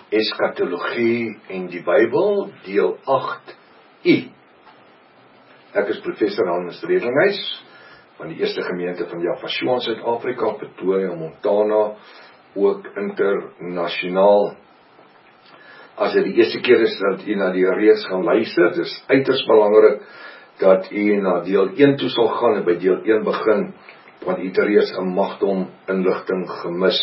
Eskatologie en die Bybel, deel 8i. Ek is professor Hans Redlinghuis van die Eerste Gemeente van Yafashua in Suid-Afrika, Pretoria, Montana, ook internasionaal. As dit die eerste keer is dat u na die reeks gaan luister, dis uiters belangrik dat u na deel 1 toe sal gaan en by deel 1 begin, want u het reeds 'n magdom inligting gemis.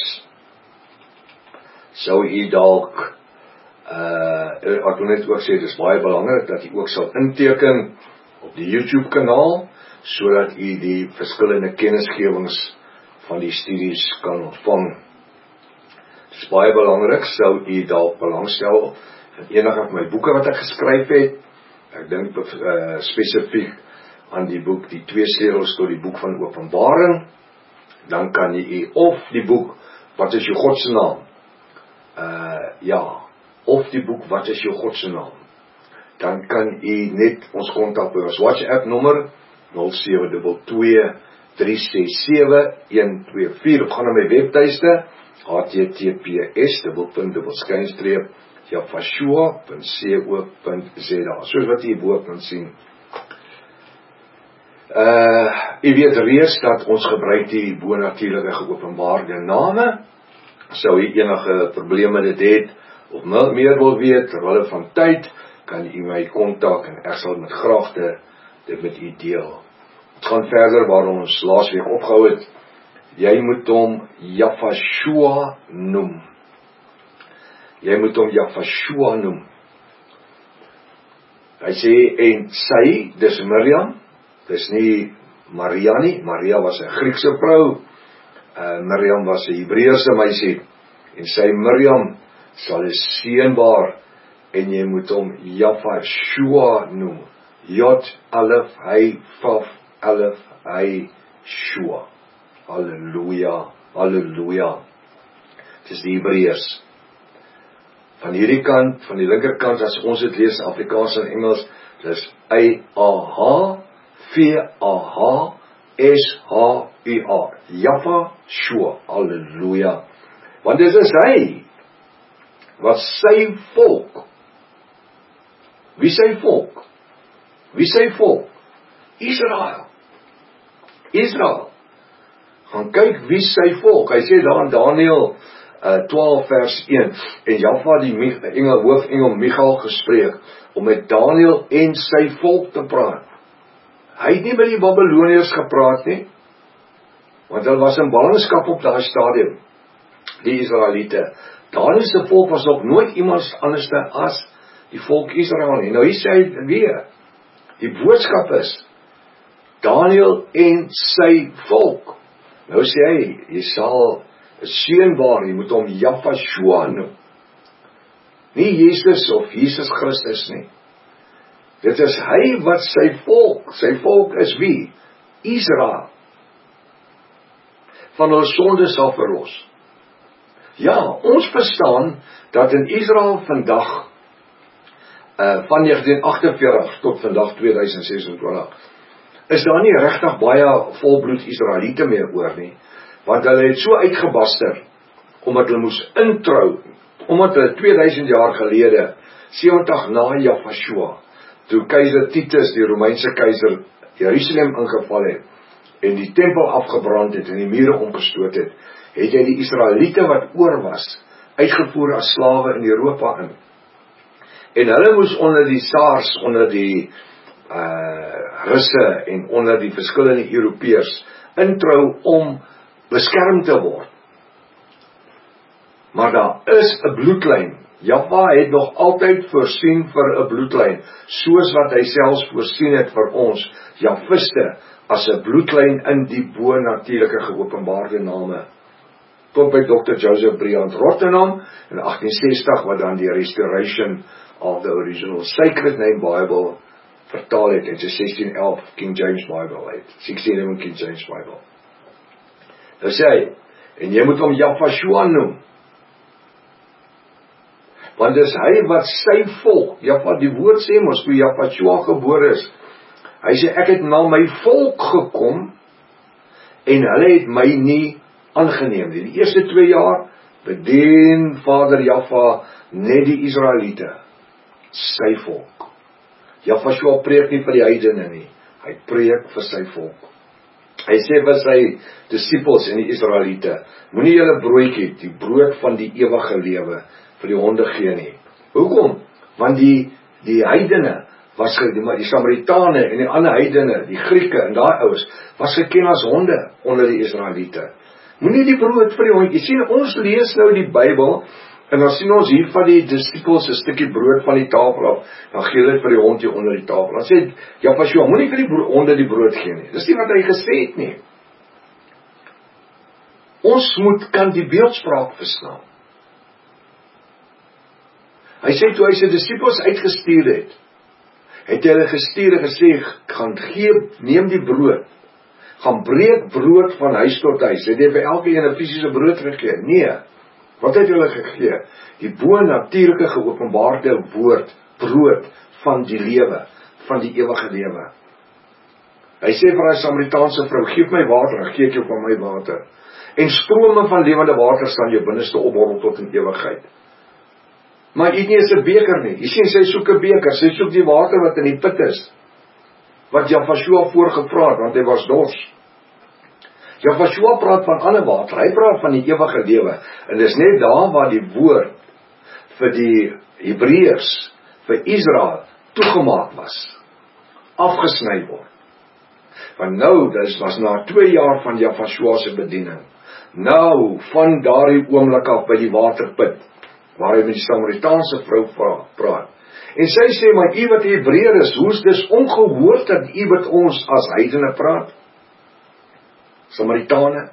Sou u dalk, ek wil net ook sê, dit is baie belangrik dat u ook sal inteken op die YouTube kanaal, sodat u die verskillende kennisgewings van die studies kan ontvang. Dit is baie belangrik, sou u dalk belangstel in enige van my boeke wat ek geskryf het. Ek dink spesifiek aan die boek, die 2 sleutels tot die boek van Openbaring. Dan kan u of die boek, wat is jou God se naam? Of die boek, wat is jou God se naam? Dan kan u net ons kontak by ons WhatsApp nommer 0723671124 of gaan na my webtuiste https://yafashua.co.za, soos wat u bo kan sien. U weet reeds dat ons gebruik die bonatuurlike geopenbaarde name. Sou u enige probleme dit het, of meer wil weet, terwyl van tyd, kan u my kontak en ek sal met graagte dit met u deel. Het gaan verder waar ons laasweek opgehou het. Jy moet hom Yafashua noem. Jy moet hom Yafashua noem. Hy sê, en sy, dis Miriam, dis nie Maria nie. Maria was 'n Griekse vrou. Miriam was 'n Hebreëse meisie. En sy Miriam sal 'n seun baar, en jy moet hom Yafashua noem. Jot alef hy vaf alef hy shua. Halleluja, halleluja. Het is die Hebreërs. Van hierdie kant, van die linkerkant, as ons dit lees, Afrikaans en Engels, dis I-A-H, V-A-H, S-H-U-A. Yafashua, halleluja. Want dit is hy, wat sy volk, wie sy volk? Wie sy volk? Israel. Israel. Gaan kyk wie sy volk. Hy sê daar in Daniël 12 vers 1, en Jahwe die hoofengel Michael gespreek, om met Daniël en sy volk te praat. Hy het nie met die Babyloniërs gepraat nie, want hulle was in ballingskap op daai stadium, die Israeliete. Daniël se volk was nog nooit iemand anders as die volk Israel nie. Nou hier sê hy weer, die boodskap is, Daniël en sy volk. Nou sê hy, jy sal 'n seun baar, jy moet hom Yafashua noem. Nie Jesus of Jesus Christus nie. Dit is hy wat sy volk is wie? Israel. Van hulle sonde sal verlos. Ja, ons verstaan dat in Israel vandag, van 1948 tot vandag 2026, is daar nie regtig baie volbloed Israeliete meer oor nie, want hulle het so uitgebaster, omdat hulle moes introu, omdat hulle 2000 jaar gelede, 70 na Yafashua, toe keizer Titus, die Romeinse keizer, Jerusalem ingeval het, en die tempel afgebrand het, en die mure omgestoot het, het hy die Israeliete wat oor was, uitgevoer as slawe in Europa in. En hulle moes onder die Saars, onder die Russe en onder die verskillende Europeërs introu om beskerm te word. Maar daar is 'n bloedlyn. Jahwe het nog altyd voorsien vir 'n bloedlyn, soos wat hy selfs voorsien het vir ons, Jafiste, as 'n bloedlyn in die bo-natuurlike geopenbaarde name. Tot by Dr. Joseph Briand Rotterdam in 1860, wat dan die Restoration of the Original Sacred Name Bible vertaal het, en 1611 King James Bible het, 1611 King James Bible. Nou sê hy, en jy moet hom Yafashua noem, want dis hy wat sy volk, die woord sê mos, toe Yafashua gebore is, hy sê, ek het na my volk gekom, en hulle het my nie aangeneem nie. Die eerste 2 jaar bedien Vader Jahwe net die Israeliete, sy volk. Jahwe preek nie vir die heidene nie, hy preek vir sy volk. Hy sê vir sy disippels en die Israeliete, moenie julle broodjie, die brood van die ewige lewe, vir die honde gee nie. Hoekom? Want die heidene was die Samaritane en die ander heidene, die Grieke en daai ouens, was geken as honde onder die Israeliete. Moenie die brood vir die hond. Jy sien, ons lees nou die Bybel, en dan sien ons hier van die disippels 'n stukkie brood van die tafel af, dan gee hulle dit vir die hond hier onder die tafel. Dan sê Jahwe, moenie vir die honde die brood gee nie. Dis nie wat hy gesê het nie. Ons kan die beeldspraak verstaan. Hy sê, toe hy sy disippels uitgestuur het hy hulle gestuur en gesê, gaan neem die brood, gaan breek brood van huis tot huis. Het hy vir elkeen 'n fisiese brood gegee? Nee. Wat het hulle gegee? Die bo-natuurlike geopenbaarde woord, brood van die lewe, van die ewige lewe. Hy sê vir hy Samaritaanse vrou, geef my water, en gee ek jou van my water. En strome van lewende water sal jou binneste opborrel tot in ewigheid. Maar hy nie is 'n beker nie. Jy sien, sy soek 'n beker, sy soek die water wat in die put is, wat Jahwe voorgevra het, want hy was dors. Jahwe praat van ander water, hy praat van die ewige lewe, en dis net daar waar die woord vir die Hebreërs, vir Israel, toegemaak was, afgesny word. Want nou, dit was na 2 jaar van Jahwe se bediening, nou, van daardie oomblik af by die waterput, waar hy met die Samaritaanse vrou praat. En sy sê, maar u wat Hebreër is, hoe is dis ongehoord dat u met ons as heidene praat? Samaritane.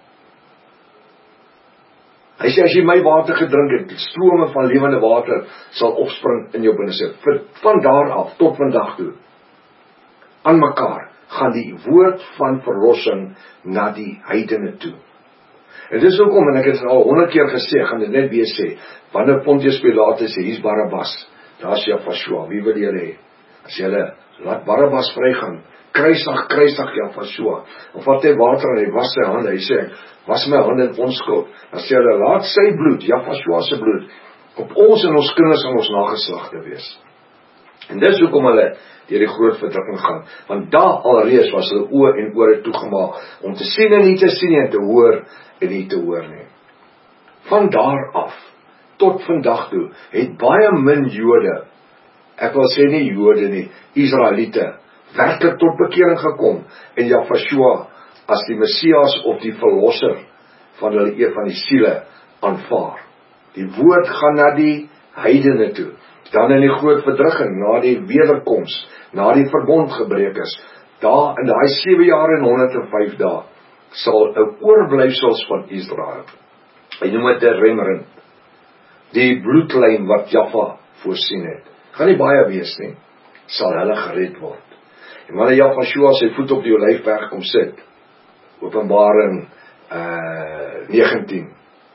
Hy sê, as jy my water gedrink het, strome van lewende water sal opspring in jou binneste. Van daar af, tot vandag toe, aan mekaar, gaan die woord van verlossing na die heidene toe. En dis hoekom, en ek het al 100 keer gesê, gaan dit net weer sê, wanneer Pontius Pilatus sê, hier's Barabbas, daar's Jahwe, wie wil julle hê? As julle laat Barabbas vrygaan, kruisig Jahwe, of vat hy water en hy was sy hande, hy sê, was my hande in onskuld, dan sê hulle, laat sy bloed, Jahwe se bloed, op ons en ons kinders en ons nageslagte wees. En dis hoekom hulle deur die groot verdrukking gaan, want daar alreeds was hulle oë en ore toegemaak, om te sien en nie te sien nie, en te hoor en nie te hoor nie. Van daar af, tot vandag toe, het baie min Jode, ek wil sê nie Jode nie, Israeliete, werklik tot bekering gekom, en Jahwe as die Messias of die verlosser van hulle van die siele aanvaar. Die woord gaan na die heidene toe, dan in die groot verdrukking, na die wederkoms, na die verbond gebreek is, daar in daai 7 jaar en 105 dae, sal 'n oorblyfsels van Israel, hy noem dit 'n remnant, die bloedlyn wat Jahwe voorsien het, gaan nie baie wees nie, sal hulle gered word. En wanneer Jahwe sy voet op die Olyfberg kom sit, Openbaring 19,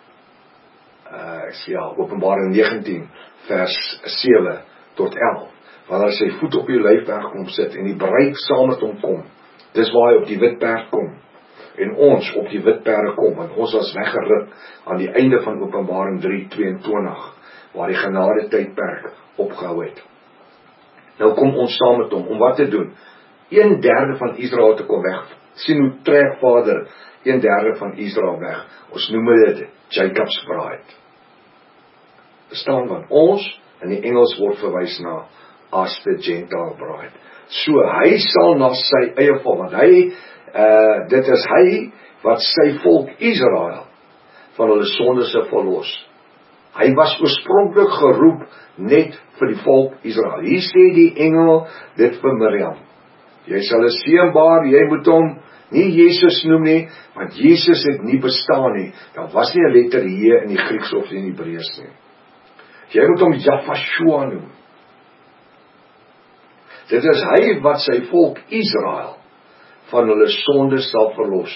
Openbaring 19 vers 7 tot 11, wanneer hy sy voet op die Olyfberg kom sit, en die bruid saam met hom kom, dis waar hy op die wit perd kom, en ons op die wit perde kom, want ons was weggeruk aan die einde van Openbaring 3:22, waar die genade tydperk opgehou het. Nou kom ons saam met hom, om wat te doen? 1/3 van Israel te kom weg. Sien hoe trek Vader 1/3 van Israel weg. Ons noem dit Jacob's bride. Verstaan, want ons, in die Engels word verwys na as the Gentile bride. So, hy sal na sy eie volk, want dit is hy wat sy volk Israel van hulle sondes verlos. Hy was oorspronklik geroep net vir die volk Israel. Hier sê die engel dit vir Miriam. Jy sal 'n seun baar, jy moet hom nie Jesus noem nie, want Jesus het nie bestaan nie. Daar was nie 'n letter J in die Grieks of in die Hebreëus nie. Jy moet hom Jahwe noem. Dit is hy wat sy volk Israel van hulle sondes sal verlos.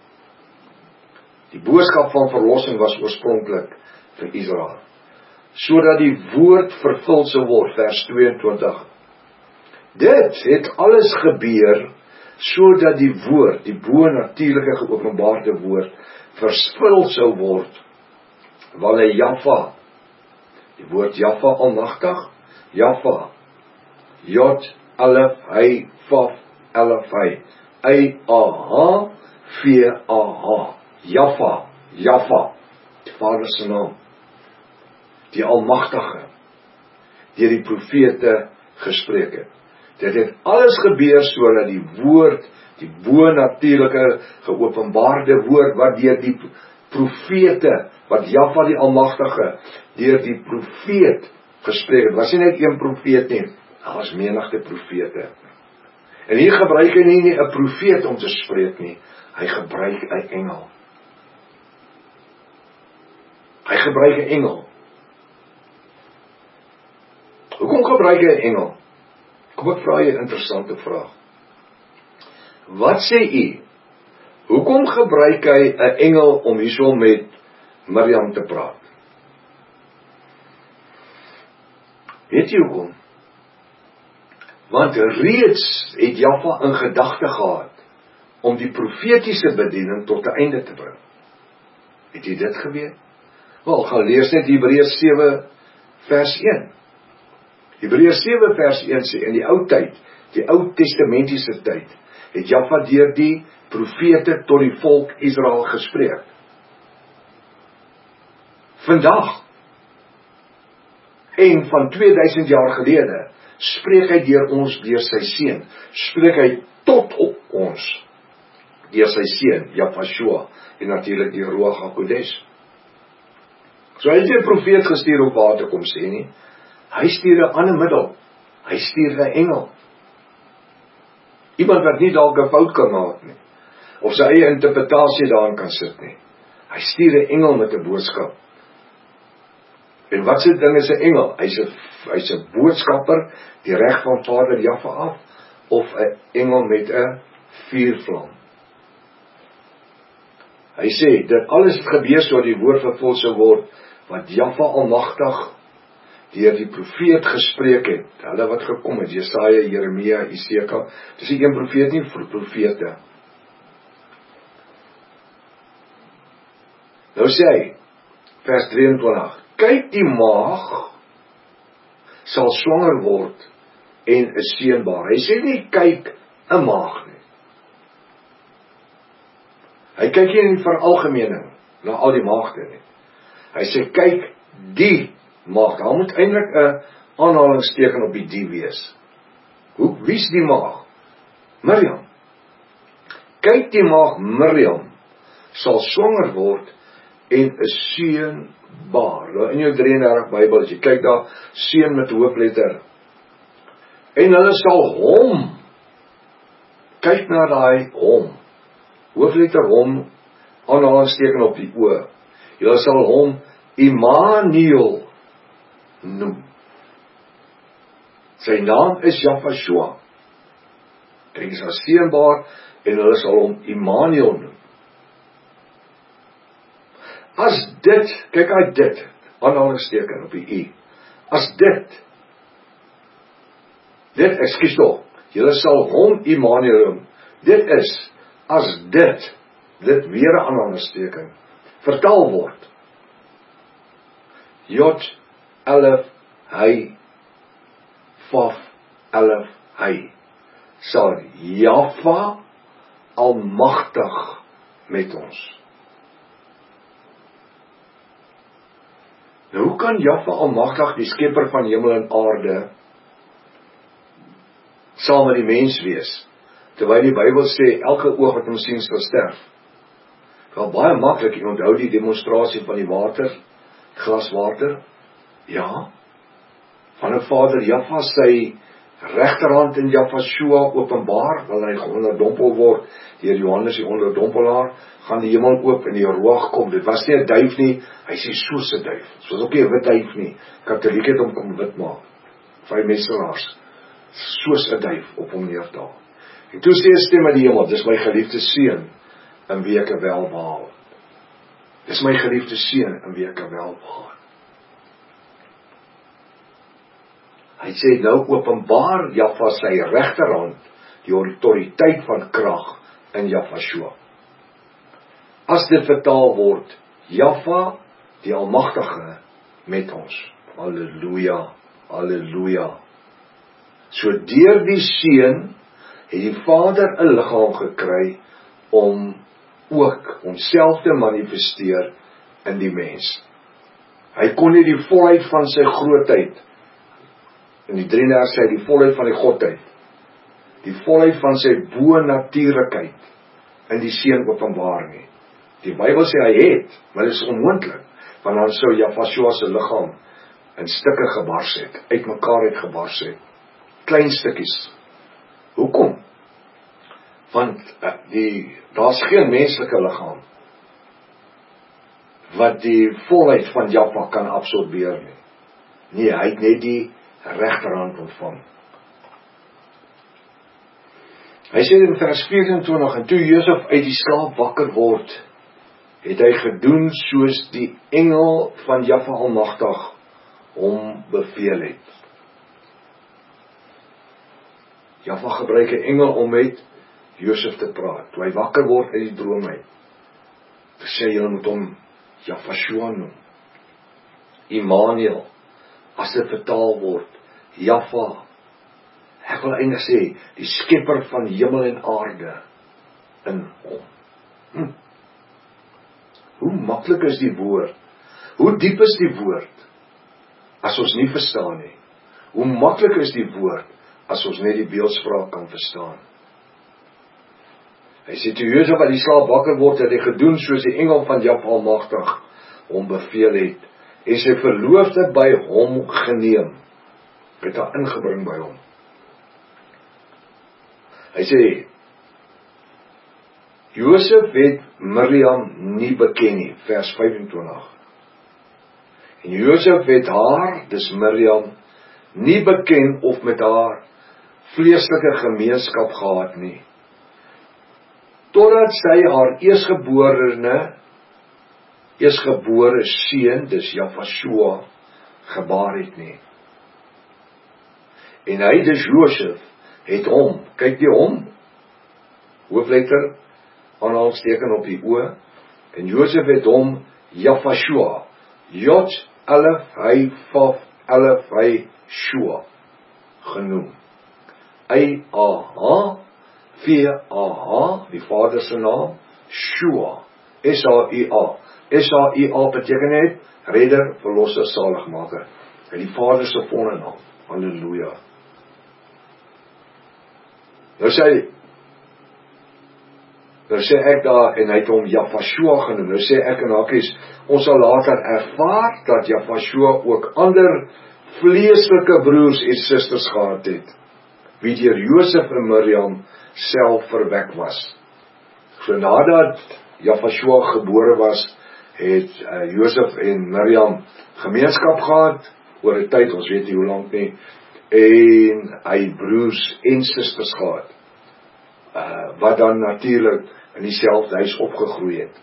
Die boodskap van verlossing was oorspronklik vir Israel, sodat die woord vervul sou word, vers 22. Dit het alles gebeur, sodat die woord, die bo-natuurlike geopenbaarde woord, vervul sou word wanneer Jaffa, die woord Jaffa almagtig, Jaffa, Jod, Alef, Hy, Vaf, Alef, Hy, A-H, V-A-H, Jaffa, die Vader se naam, die Almagtige, deur die profete gespreek het. Dit het alles gebeur sodat die woord, die bo-natuurlike geopenbaarde woord, wat deur die profete, wat Jaffa die Almagtige, deur die profeet gespreek het, was nie net een profeet nie, daar was menigte profete. En hier gebruik hy nie 'n profeet om te spreek nie, hy gebruik 'n engel. Hy gebruik 'n engel. Hoekom gebruik hy 'n engel? Kom ek vra jy 'n interessante vraag. Wat sê u? Hoekom gebruik hy 'n engel om hierso met Miriam te praat? Weet jy hoekom? Want reeds het Jaffa in gedagte gehad om die profetiese bediening tot 'n einde te bring. Het jy dit geweet? Wel, gaan lees net Hebreërs 7 vers 1. Hebreërs 7 vers 1 sê, in die ou tyd, die ou testamentiese tyd, het Jaffa deur die profete tot die volk Israel gespreek. Vandag, en van 2000 jaar gelede, spreek hy deur ons, deur sy seun, spreek hy tot op ons, deur sy seun, Jafashua, en natuurlik die Ruach HaKodesh. So hy het nie 'n profeet gestuur om waar te kom sê nie, hy stuur 'n ander middel, hy stuur 'n engel. Iemand wat nie dalk 'n fout kan maak nie, of sy eie interpretasie daarin kan sit nie. Hy stuur 'n engel met 'n boodskap. En wat se ding is 'n engel? Hy's 'n boodskapper, die reg van Vader Jaffa af, of 'n engel met 'n vuurvlam. Hy sê, dit alles het gebeur sodat die woord vervul sou word, wat Jaffa almagtig deur die profeet gespreek het, hulle wat gekom het, Jesaja, Jeremia, Esekiel, dis nie een profeet nie, vir profete. Nou sê hy, vers 23, kyk die maag sal swanger word en 'n seun baar. Hy sê nie kyk 'n maag nie. Hy kyk nie in die veralgemening na al die maagde nie. Hy sê kyk die maag. Daar moet eintlik 'n aanhalingsteken op die wees. Wie's die maag? Miriam. Kyk die maag Miriam sal swanger word en 'n seun baar. Nou in jou 33 Bybel, as jy kyk daar, seun met hoofletter. En hulle sal hom, kyk na daai hom, hoofletter hom, aanhalingsteken op die o. Julle sal hom Immanuel noem. Sy naam is Jafashua. Kyk, is haar seun baar, en hulle sal hom Immanuel noem. As dit, kyk uit dit, aanhalingsteken op die i, as dit, ekskuus tog, julle sal hom Immanuel noem, dit is, as dit weer 'n aanhalingsteken, vertaal word, Jod, Alef, Hy, Vaf, Alef, Hy, sal Jaffa almagtig met ons. Nou, hoe kan Jaffa almagtig, die skepper van hemel en aarde, saam met die mens wees, terwyl die Bybel sê, elke oog wat hom sien sal sterf? Wel, baie maklik, jy onthou die demonstrasie van die water, glas water, ja, van 'n Vader Jaffa sy regterhand in Jafashua openbaar, wanneer hy onderdompel word, deur Johannes die onderdompelaar, gaan die hemel oop en die Ruach kom, dit was nie 'n duif nie, hy sê soos 'n duif, soos ook nie 'n wit duif nie, Katoliek het hom kom wit maak, vir messelaars, soos 'n duif op hom neerdaal. En toe sê 'n stem uit die hemel, dis my geliefde seun, in wie ek welbehaag. Dis my geliefde seun, in wie ek welbehaag. Hy sê nou openbaar Jaffa sy regterhand, die autoriteit van krag in Jafashua. As dit vertaal word, Jaffa die Almagtige met ons. Halleluja, halleluja. So deur die Seun het die Vader 'n liggaam gekry om ook homself te manifesteer in die mens. Hy kon nie die volheid van sy grootheid, in die 33 sê hy die volheid van die Godheid, die volheid van sy bo-natuurlikheid in die Seun openbaar nie. Die Bybel sê hy het, maar dit is onmoontlik, want dan sou Jafashua se liggaam in stukke gebars het, uitmekaar het gebars het, klein stukkies. Hoekom? Want daar's geen menslike liggaam wat die volheid van Jaffa kan absorbeer nie. Nee, hy het net die regterhand ontvang. Hy sê in vers 24, en toe Josef uit die slaap wakker word, het hy gedoen soos die engel van Jaffa Almagtig hom beveel het. Jaffa gebruik 'n engel om met Josef te praat. Toe hy wakker word uit die droom uit, sê jy moet hom Jafashua noem. Immanuel, as dit vertaal word, Jaffa. Ek wil eintlik sê, die skepper van hemel en aarde in hom. Hoe maklik is die woord? Hoe diep is die woord? As ons nie verstaan nie. Hoe maklik is die woord? As ons net die beeldspraak kan verstaan. Hy sê, toe Josef uit die slaap wakker word, het hy gedoen soos die engel van Jaffa Almagtig hom beveel het, en sy verloofde by hom geneem, het haar ingebring by hom. Hy sê, Josef het Miriam nie beken nie, vers 25. En Josef het haar, dis Miriam, nie beken of met haar vleeslike gemeenskap gehad nie, totdat sy haar eersgebore seun, dis Jafashua, gebaar het nie. En hy, dis Josef, het hom, kyk die hom, hoofletter, aanhalingsteken op die o, en Josef het hom Jafashua, Jod, Alef, hy, Vaf, Alef, hy, Shua, genoem. I-A-H, V-A-H, die vader se naam, Shua, S-A-I-A. S-A-I-A beteken net, redder, verlosser, saligmaker. En die vader se volle naam, halleluja. Nou sê ek daar, en hy het hom Jafashua genoem, nou sê ek in hakies, ons sal later ervaar, dat Jafashua ook ander vleeslike broers en susters gehad het, wie deur Josef en Miriam self verwek was. So nadat Jafashua gebore was, het Josef en Miriam gemeenskap gehad, oor 'n tyd, ons weet nie hoe lank nie, en hy broers en susters gehad, wat dan natuurlik in dieselfde huis opgegroei het.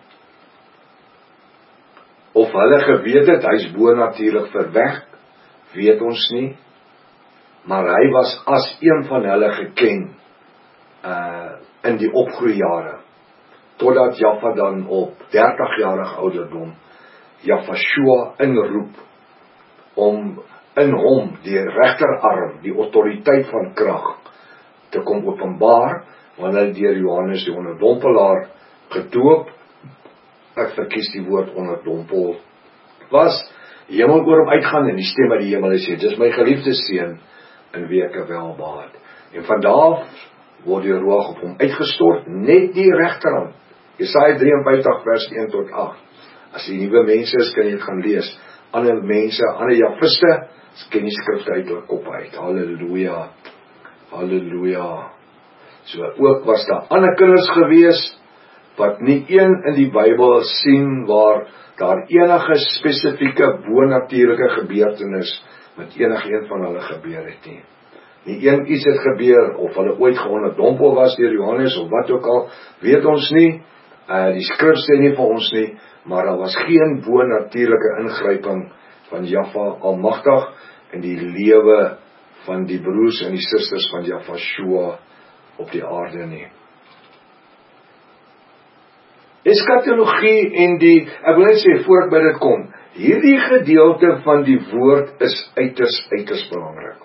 Of hulle geweet het, hy is bo-natuurlik verwek, weet ons nie, maar hy was as een van hulle geken, in die opgroeijare, totdat Jaffa dan op 30-jarige ouderdom, Jafashua inroep, om in hom die regterarm, die autoriteit van krag, te kom openbaar, wanneer deur Johannes die onderdompelaar gedoop, ek verkies die woord onderdompel, was, die hemel oor hom uitgaan, en die stem uit die hemel sê, dis my geliefde seun, in wie ek welbehaag. En vandaar word die roog op hom uitgestort, net die regterhand. Jesaja 53 vers 1 tot 8. As die nuwe mense is, kan jy dit gaan lees. Ander mense, ander Jafiste, ken die skrifte uit hulle kop uit. Halleluja, halleluja. So ook was daar ander kinders gewees, wat nie een in die Bybel sien, waar daar enige spesifieke bo-natuurlike gebeurtenis met enige een van hulle gebeur het nie. Nie een iets het gebeur, of hulle ooit geonderdompel was deur Johannes, of wat ook al, weet ons nie, die skrif sê nie vir ons nie, maar daar was geen bo-natuurlike ingryping van Jaffa Almagtig, in die lewe van die broers en die susters van Jafashua op die aarde nie. Eskatologie en ek wil net sê, voor ek by dit kom, hierdie gedeelte van die woord is uiters belangrik.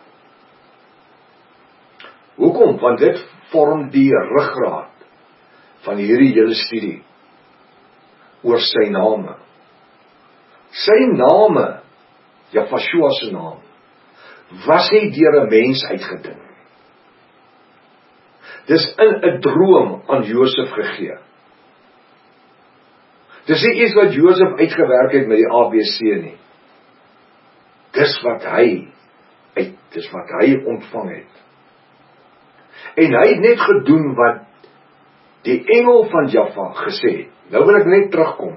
Hoekom? Want dit vorm die ruggraat van hierdie hele studie oor sy name. Sy name, Jahvashua se naam, was nie deur 'n mens uitgedink. Dis in 'n droom aan Josef gegee. Dis nie iets wat Josef uitgewerk het met die ABC nie. Dis wat hy ontvang het. En hy het net gedoen wat die engel van Jahwe gesê het. Nou wil ek net terugkom.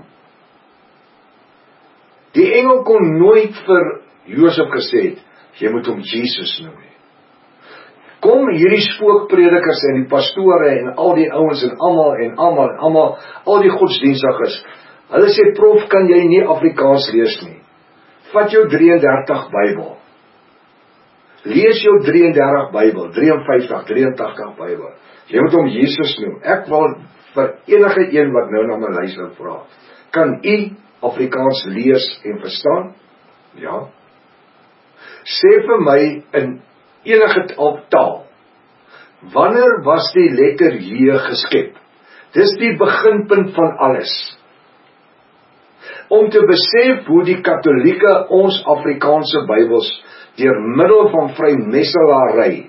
Die engel kon nooit vir Josef gesê het, jy moet hom Jesus noem nie. Kom hierdie spookpredikers en die pastore en al die ouens en almal, al die godsdienstiges, hulle sê, prof, kan jy nie Afrikaans lees nie. Vat jou 33 Bybel. Lees jou 33 Bybel, 53, 83 Bybel. Jy moet hom Jesus noem. Ek wil vir enige een wat nou na my luister vra, kan u Afrikaans lees en verstaan? Ja. Sê vir my in enige taal, wanneer was die letter J geskep? Dis die beginpunt van alles. Om te besef hoe die Katolieke ons Afrikaanse Bybels deur middel van vrymetselary,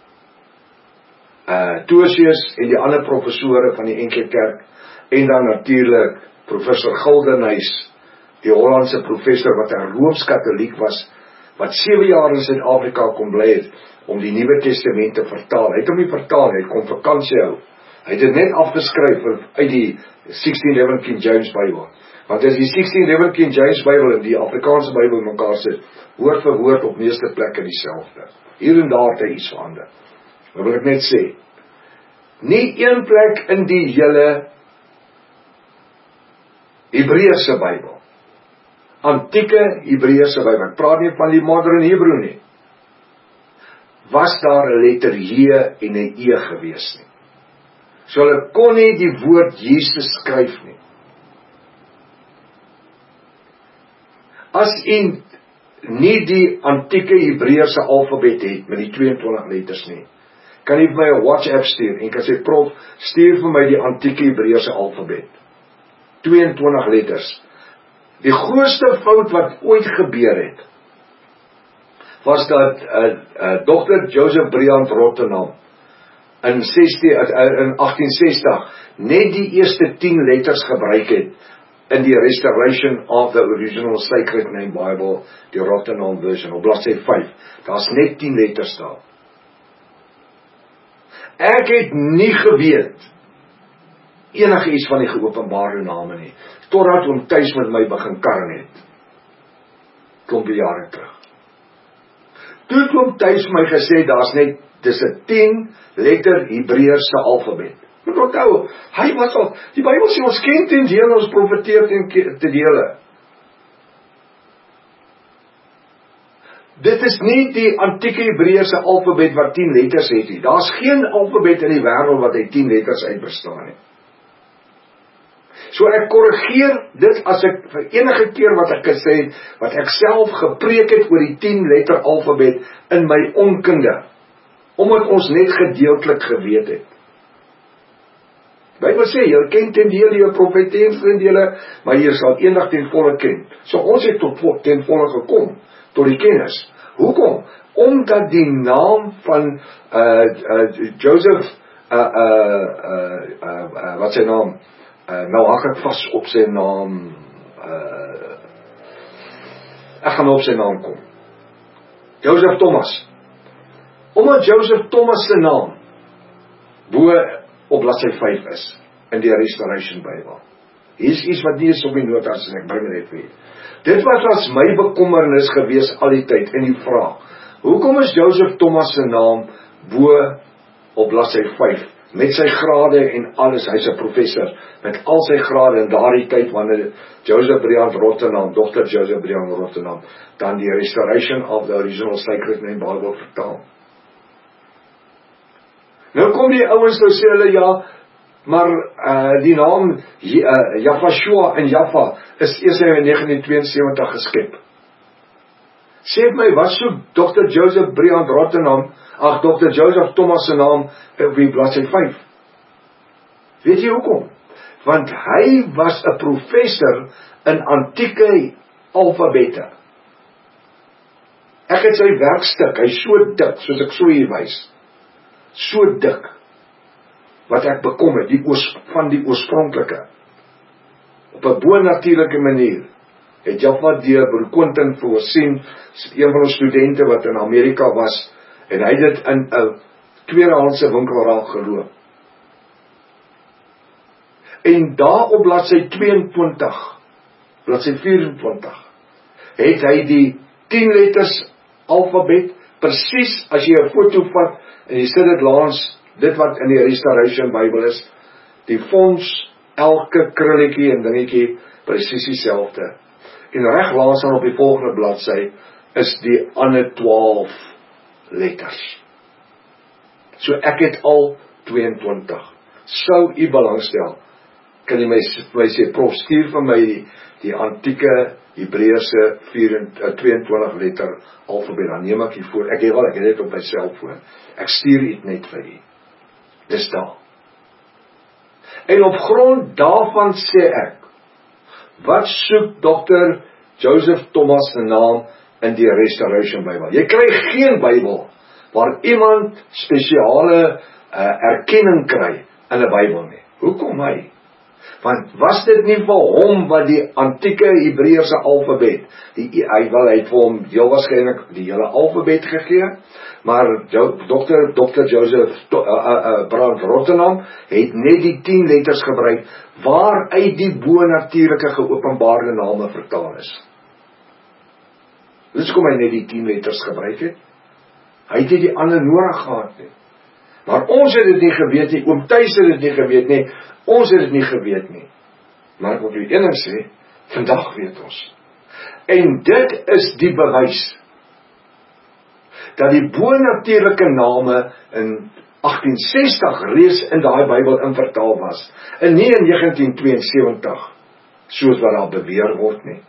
Tosius en die ander professore van die NG Kerk, en dan natuurlik professor Gildenhuys, die Hollandse professor wat 'n Rooms-Katoliek was, wat 7 jaar in Suid-Afrika kom bly het, om die Nuwe Testament te vertaal. Hy het hom nie vertaal, hy kon vakansie hou. Hy het dit net afgeskryf uit die 1611 King James Bybel. Want as die 1611 King James Bybel en die Afrikaanse Bybel mekaar sit, woord vir woord op meeste plekke dieselfde. Hier en daar het hy iets verander. Maar wil ek net sê, nie een plek in die hele Hebreëse Bybel, antieke Hebreëse Bybel, ek praat nie van die modern Hebrew nie, was daar 'n letter J en 'n E gewees nie. So hulle kon nie die woord Jesus skryf nie. As u nie die antieke Hebreëse alfabet het met die 22 letters nie, kan u vir my 'n WhatsApp stuur en kan sê, prof, stuur vir my die antieke Hebreëse alfabet. 22 letters. Die grootste fout wat ooit gebeur het, was dat Dr. Joseph Briand Rottenham in 1860 net die eerste 10 letters gebruik het in die Restoration of the Original Sacred Name Bible, die Rottenham version, op bladsy 5. Daar's net 10 letters daar. Ek het nie geweet enige iets van die geopenbaarde name nie, totdat oom Thuis met my begin karring het, klompie jare terug. Toe het oom Thuis my gesê, daar's net, dis 'n 10 letter Hebreëse alfabet. Moet onthou, hy was al, die Bybel sê ons ken ten dele, ons profeteer ten dele. Dit is nie die antieke Hebreëse alfabet wat 10 letters het nie. Daar's geen alfabet in die wêreld wat uit 10 letters uitbestaan nie. So ek korrigeer dit as ek vir enige keer wat ek gesê het, wat ek self gepreek het oor die 10 letter alfabet in my onkunde, omdat ons net gedeeltelik geweet het. Bybel sê, jy ken ten dele, jy profeteer ten dele, maar jy sal eendag ten volle ken. So ons het tot ten volle gekom, tot die kennis. Hoekom? Omdat die naam van Joseph, wat sy naam, nou hak ek vas op sy naam, ek gaan op sy naam kom, Joseph Thomas. Omdat Joseph Thomas se naam bo op bladsy 5 is, in die Restoration Bybel. Hier is iets wat nie is op die notas, en ek bring dit vir. Dit was my bekommernis gewees al die tyd, en die vraag, hoekom is Joseph Thomas se naam bo op bladsy 5, met sy grade en alles, hy's 'n professor, met al sy grade in daardie tyd, wanneer Joseph Briand Rottenham, Dr. Joseph Briand Rottenham, dan die Restoration of the Original Sacred Name Bible vertaal. Nou kom die ouens nou sê hulle, ja, Maar die naam Jafashua en Jaffa is eers in 1972 geskep. Sê my, wat soek Dr. Joseph Briand Rottenham, Dr. Joseph Thomas se naam op die bladsy 5? Weet jy hoekom? Want hy was 'n professor in antieke alfabette. Ek het sy werkstuk, hy is so dik, soos ek so hier wys. So dik, wat ek bekom het, van die oorspronklike. Op 'n bo-natuurlike manier, het Jaffa deur Broer Quentin voorsien, een van ons studente wat in Amerika was, en hy het dit in 'n tweedehandse winkel raak geloop. En daar op bladsy 22, bladsy 24, het hy die 10 letters alfabet, presies as jy 'n foto vat, en jy sit dit langs dit wat in die Restoration Bybel is, die fonds, elke krulletjie en dingetjie, presies dieselfde. En reg langs aan op die volgende bladsy, is die ander 12 letters. So ek het al 22. Sou u belangstel, kan jy my sê, prof, stuur vir my die antieke Hebreëse 22 letter alfabet, dan neem ek hiervoor, ek het dit op my selfoon, ek stuur dit net vir u. Dis daar. En op grond daarvan sê ek, wat soek Dr. Joseph Thomas se naam in die Restoration Bybel? Jy kry geen Bybel waar iemand spesiale erkenning kry in 'n Bybel nie. Hoekom hy? Want was dit nie vir hom wat die antieke Hebreëse alfabet, hy het vir hom heel waarskynlik die hele alfabet gegee, maar Dr. Joseph Briand Rottenham het net die 10 letters gebruik, waaruit die bo-natuurlike geopenbaarde name vertaal is. Dis kom hy net die 10 letters gebruik het. Hy het die ander nodig gehad nie. Maar ons het dit nie geweet nie, oom Thys het dit nie geweet nie, ons het dit nie geweet nie. Maar ek wil u een ding sê, vandag weet ons. En dit is die bewys, dat die bo-natuurlike name in 1860 reeds in daai Bybel invertaal was, en nie in 1972, soos wat daar beweer word nie.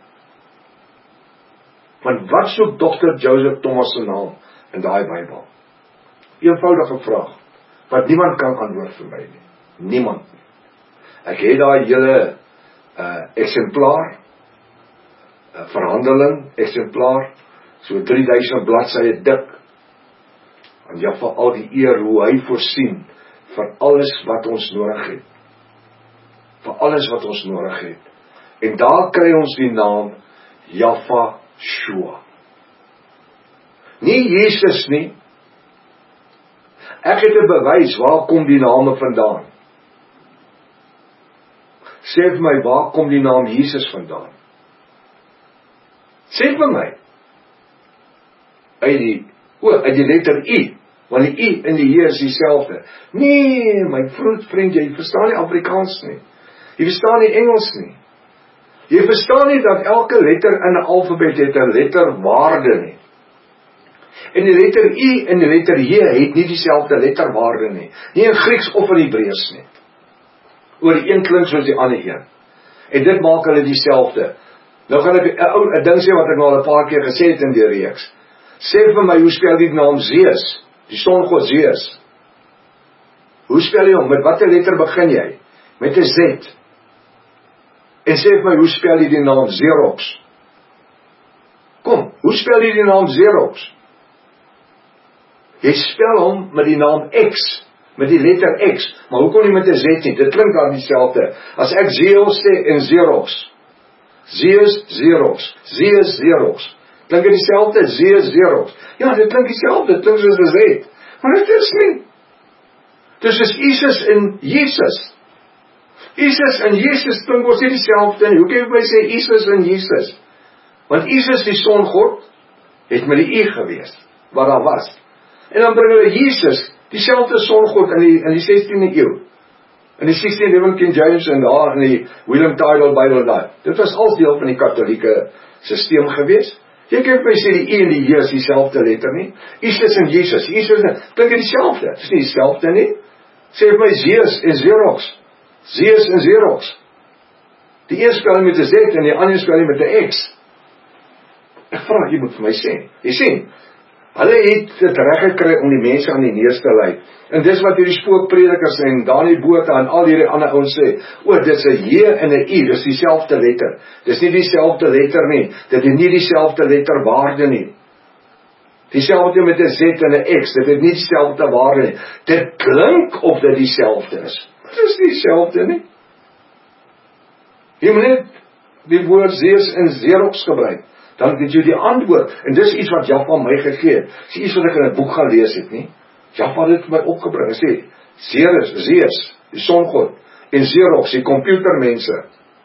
Want wat soek Dr. Joseph Thomas se naam in daai Bybel? Eenvoudige vraag, wat niemand kan antwoord vir my nie. Niemand nie. Ek het daai hele exemplaar, verhandeling, exemplaar, so 3000 bladsye dik, en ja, vir al die eer hoe hy voorsien, vir alles wat ons nodig het. Vir alles wat ons nodig het. En daar kry ons die naam Jafashua. Nie Jesus nie. Ek het 'n bewys, waar kom die name vandaan? Sê vir my, waar kom die naam Jesus vandaan? Sê vir my. Uit die letter I, want die I en die J is dieselfde. Nee, my vriend, jy verstaan nie Afrikaans nie. Jy verstaan nie Engels nie. Jy verstaan nie dat elke letter in 'n alfabet het 'n letterwaarde nie. En die letter I en die letter J het nie dieselfde letterwaarde nie. Nie in Grieks of in Hebreëus nie. Oor die een klink soos die ander een. En dit maak hulle dieselfde. Nou gaan ek 'n ding sê wat ek al 'n paar keer gesê het in die reeks. Sê vir my, hoe spel die naam Zeus? Die songod Zeus. Hoe spel jy hom? Met watter letter begin jy? Met 'n Z. En sê vir my, hoe spel jy die naam Xerox? Kom, hoe spel jy die naam Xerox? Jy spel hom met die naam X, met die letter X, maar hoekom nie met 'n Z nie? Dit klink dan dieselfde. As ek Zeus sê en Xerox, Zeus, Xerox, Zeus, Xerox, klink dit dieselfde? Zeus, Xerox. Ja, dit klink dieselfde, dit klink soos 'n Z, maar dit is nie. Dus is Isus en Jesus. Isus en Jesus klink ons nie dieselfde nie. Hoe kan jy my sê Isus en Jesus? Want Isus, die songod, het met die I gewees, wat daar was. En dan bring hulle Jesus, dieselfde songod in die 16de eeu, in die 16 Living King James en daar in die William Tyndale Bible daar. Dit was als deel van die katholieke systeem gewees. Jy kan my sê die I en die J is dieselfde letter nie. Isus en Jesus, klink dit dieselfde? Dit is nie dieselfde nie. Sê vir my Zeus en Xerox, Zeus en Xerox. Die een spel met 'n Z en die ander spel met 'n X. Ek vra, jy moet vir my sê. Jy sien, hulle het dit reg gekry om die mense aan die neus te lei. En dis wat hierdie spookpredikers en Daniel Botha en al hierdie ander ouens sê. Dis 'n J en 'n I, dis dieselfde letter. Dis nie dieselfde letter nie. Dit het nie dieselfde letterwaarde nie. Dieselfde met 'n Z en 'n X, dit het nie dieselfde waarde nie. Dit klink of dit dieselfde is. Dit is nie dieselfde nie. Jy moet net die woord Zeus en Xerox gebruik. Dan het jy die antwoord. En dis iets wat Jaffa my gegee het. Dis iets wat ek in 'n boek gaan lees het, nie? Jaffa het dit my opgebring. Hy sê, Zeus, die songod, en Xerox, die computermense.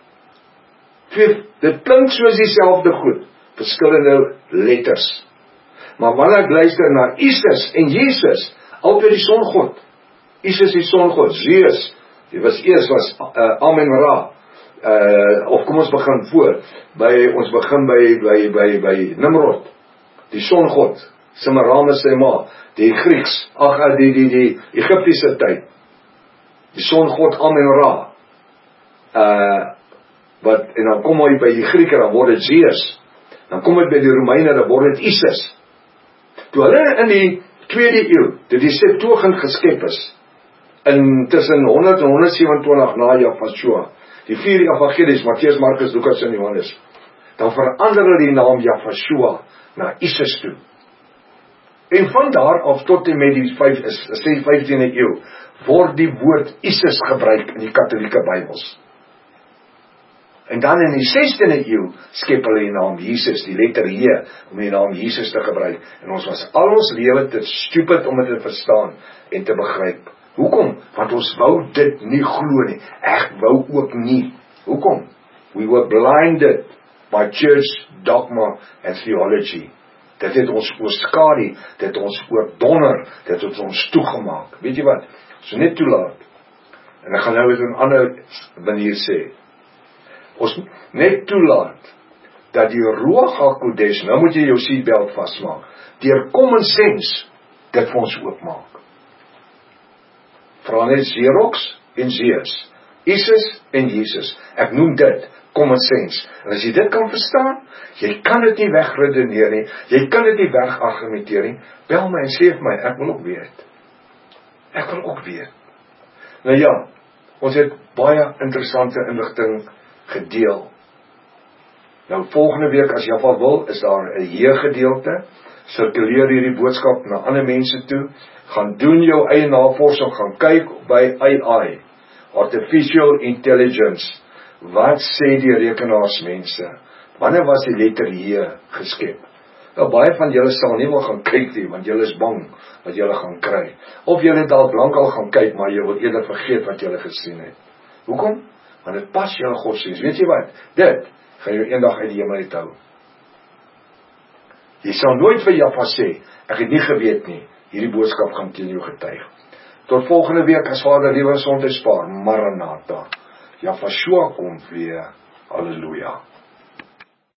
Dit klink soos dieselfde goed, verskillende letters. Maar wanneer ek luister na Isis en Jesus, altyd die songod. Isis die songod, Zeus, die was Amen-Ra. Of kom ons begin voor, ons begin by Nimrod, die songod, Semiramis sy ma, die Grieks, die Egiptiese tyd, die songod Amen-Ra, en dan kom hy by die Grieke, dan word dit Zeus, dan kom hy by die Romeine, dan word dit Isis. Toe hulle in die 2de eeu, toe die Septuagint geskep is, tussen 100 en 127 na Jahvashua, die 4 evangelies, Matteus, Markus, Lukas en Johannes, dan verander hulle die naam Jahvashua na Isis toe. En van daar af tot en met die 15de eeu, word die woord Isis gebruik in die katholieke Bybels. En dan in die 16de eeu, skep hulle die naam Jesus, die letter J, om die naam Jesus te gebruik. En ons was al ons lewe te stupid om dit te verstaan en te begryp. Hoekom? Want ons wou dit nie glo nie. Ek wou ook nie. Hoekom? We were blinded by church dogma and theology. Dit het ons oorskadu, dit het ons oordonder, dit het ons toegemaak. Weet jy wat? So net toelaat. En ek gaan nou weer op 'n ander manier sê. Ons net toelaat dat die Ruach HaKodesh, nou moet jy jou seatbelt vasmaak, deur common sense dit vir ons oopmaak. Vra net Xerox en Zeus, Isis en Jesus. Ek noem dit common sense. En as jy dit kan verstaan, jy kan dit nie wegredeneer nie, jy kan dit nie wegargumenteer nie, bel my en sê vir my, ek wil ook weet. Ek wil ook weet. Nou ja, ons het baie interessante inligting gedeel. Nou volgende week, as jy al wil, is daar 'n J-gedeelte, sirkuleer hierdie boodskap na ander mense toe, gaan doen jou eie navorsing, gaan kyk by AI, Artificial Intelligence, wat sê die rekenaarsmense, wanneer was die letter J geskep? Nou baie van julle sal nie wil gaan kyk nie, want julle is bang wat julle gaan kry, of julle dalk lankal gaan kyk, maar jy wil eerder vergeet wat julle gesien het. Hoekom? Want dit pas julle godsdienst. Weet jy wat? Dit gaan jou eendag uit die hemel uithou. Jy sal nooit vir Jaffa sê, ek het nie geweet nie, hierdie boodskap gaan teen jou getuig. Tot volgende week, as Vader lewe en gesondheid spaar, Maranatha. Jahvashua kom weer. Halleluja.